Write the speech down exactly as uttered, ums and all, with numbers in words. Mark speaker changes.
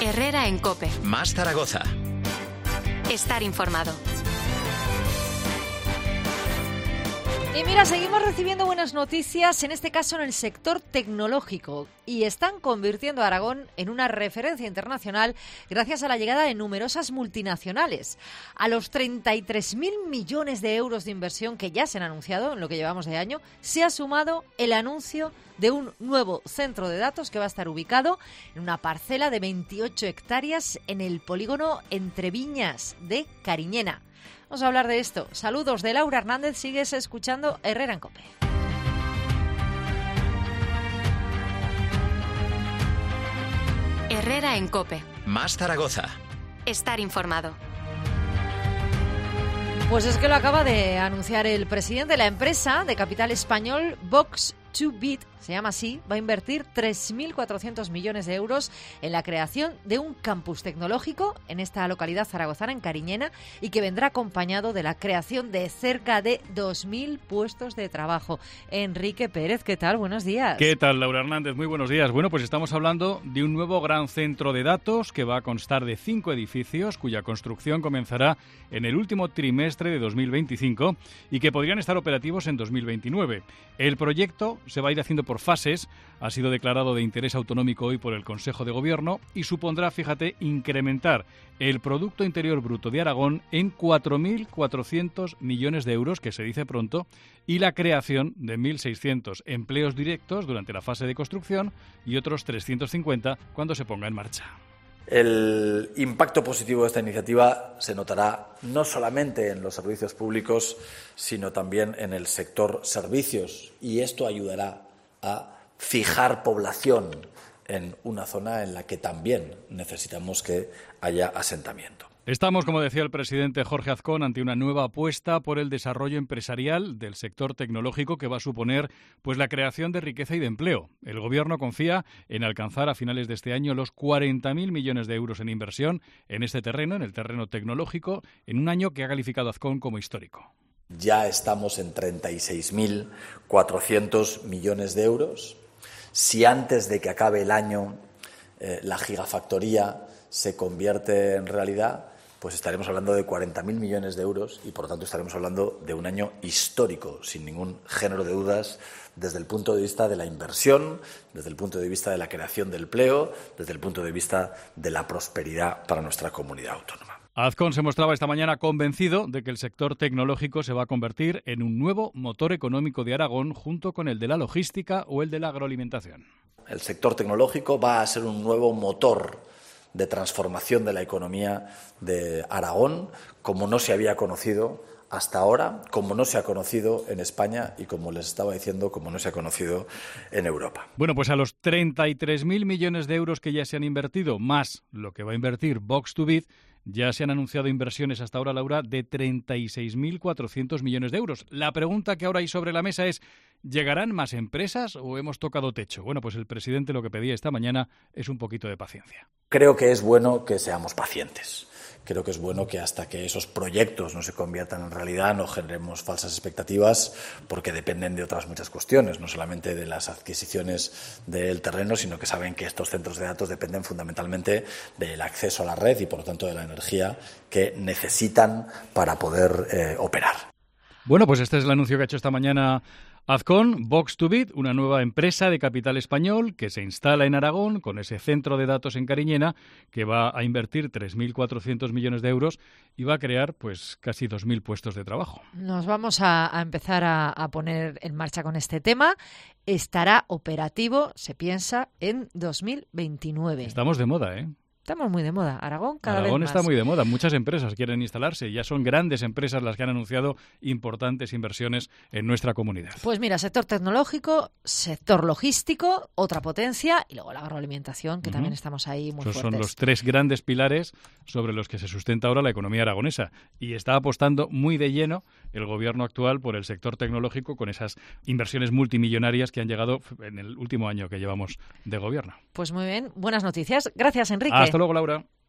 Speaker 1: Herrera en COPE.
Speaker 2: Más Zaragoza.
Speaker 1: Estar informado.
Speaker 3: Y mira, seguimos recibiendo buenas noticias, en este caso en el sector tecnológico, y están convirtiendo a Aragón en una referencia internacional gracias a la llegada de numerosas multinacionales. A los treinta y tres mil millones de euros de inversión que ya se han anunciado en lo que llevamos de año, se ha sumado el anuncio de un nuevo centro de datos que va a estar ubicado en una parcela de veintiocho hectáreas en el polígono Entre Viñas de Cariñena. Vamos a hablar de esto. Saludos de Laura Hernández, sigues escuchando Herrera en COPE.
Speaker 1: Herrera en COPE.
Speaker 2: Más Zaragoza.
Speaker 1: Estar informado.
Speaker 3: Pues es que lo acaba de anunciar el presidente de la empresa de capital español, Box dos bit, se llama así, va a invertir tres mil cuatrocientos millones de euros en la creación de un campus tecnológico en esta localidad zaragozana, en Cariñena, y que vendrá acompañado de la creación de cerca de dos mil puestos de trabajo. Enrique Pérez, ¿qué tal? Buenos días.
Speaker 4: ¿Qué tal, Laura Hernández? Muy buenos días. Bueno, pues estamos hablando de un nuevo gran centro de datos que va a constar de cinco edificios, cuya construcción comenzará en el último trimestre de dos mil veinticinco y que podrían estar operativos en dos mil veintinueve. El proyecto se va a ir haciendo por fases, ha sido declarado de interés autonómico hoy por el Consejo de Gobierno y supondrá, fíjate, incrementar el Producto Interior Bruto de Aragón en cuatro mil cuatrocientos millones de euros, que se dice pronto, y la creación de mil seiscientos empleos directos durante la fase de construcción y otros trescientos cincuenta cuando se ponga en marcha.
Speaker 5: El impacto positivo de esta iniciativa se notará no solamente en los servicios públicos, sino también en el sector servicios, y esto ayudará a fijar población en una zona en la que también necesitamos que haya asentamiento.
Speaker 4: Estamos, como decía el presidente Jorge Azcón, ante una nueva apuesta por el desarrollo empresarial del sector tecnológico que va a suponer pues la creación de riqueza y de empleo. El Gobierno confía en alcanzar a finales de este año los cuarenta mil millones de euros en inversión en este terreno, en el terreno tecnológico, en un año que ha calificado Azcón como histórico.
Speaker 5: Ya estamos en treinta y seis mil cuatrocientos millones de euros. Si antes de que acabe el año eh, la gigafactoría se convierte en realidad, pues estaremos hablando de cuarenta mil millones de euros y, por lo tanto, estaremos hablando de un año histórico, sin ningún género de dudas, desde el punto de vista de la inversión, desde el punto de vista de la creación de empleo, desde el punto de vista de la prosperidad para nuestra comunidad autónoma.
Speaker 4: Azcón se mostraba esta mañana convencido de que el sector tecnológico se va a convertir en un nuevo motor económico de Aragón, junto con el de la logística o el de la agroalimentación.
Speaker 5: El sector tecnológico va a ser un nuevo motor de transformación de la economía de Aragón, como no se había conocido hasta ahora, como no se ha conocido en España y, como les estaba diciendo, como no se ha conocido en Europa.
Speaker 4: Bueno, pues a los treinta y tres mil millones de euros que ya se han invertido, más lo que va a invertir Box dos bit, ya se han anunciado inversiones hasta ahora, Laura, de treinta y seis mil cuatrocientos millones de euros. La pregunta que ahora hay sobre la mesa es, ¿llegarán más empresas o hemos tocado techo? Bueno, pues el presidente lo que pedía esta mañana es un poquito de paciencia.
Speaker 5: Creo que es bueno que seamos pacientes. Creo que es bueno que hasta que esos proyectos no se conviertan en realidad no generemos falsas expectativas, porque dependen de otras muchas cuestiones, no solamente de las adquisiciones del terreno, sino que saben que estos centros de datos dependen fundamentalmente del acceso a la red y, por lo tanto, de la energía que necesitan para poder eh, operar.
Speaker 4: Bueno, pues este es el anuncio que ha hecho esta mañana Azcón. Box dos bit, una nueva empresa de capital español que se instala en Aragón con ese centro de datos en Cariñena, que va a invertir tres mil cuatrocientos millones de euros y va a crear pues casi dos mil puestos de trabajo.
Speaker 3: Nos vamos a, a empezar a, a poner en marcha con este tema. Estará operativo, se piensa, en dos mil veintinueve.
Speaker 4: Estamos de moda, ¿eh?
Speaker 3: Estamos muy de moda. Aragón cada
Speaker 4: Aragón
Speaker 3: vez más.
Speaker 4: está muy de moda. Muchas empresas quieren instalarse. Ya son grandes empresas las que han anunciado importantes inversiones en nuestra comunidad.
Speaker 3: Pues mira, sector tecnológico, sector logístico, otra potencia, y luego la agroalimentación, que uh-huh. también estamos ahí muy
Speaker 4: Esos
Speaker 3: fuertes.
Speaker 4: Son los tres grandes pilares sobre los que se sustenta ahora la economía aragonesa. Y está apostando muy de lleno el gobierno actual por el sector tecnológico, con esas inversiones multimillonarias que han llegado en el último año que llevamos de gobierno.
Speaker 3: Pues muy bien. Buenas noticias. Gracias, Enrique.
Speaker 4: Hasta luego, Laura.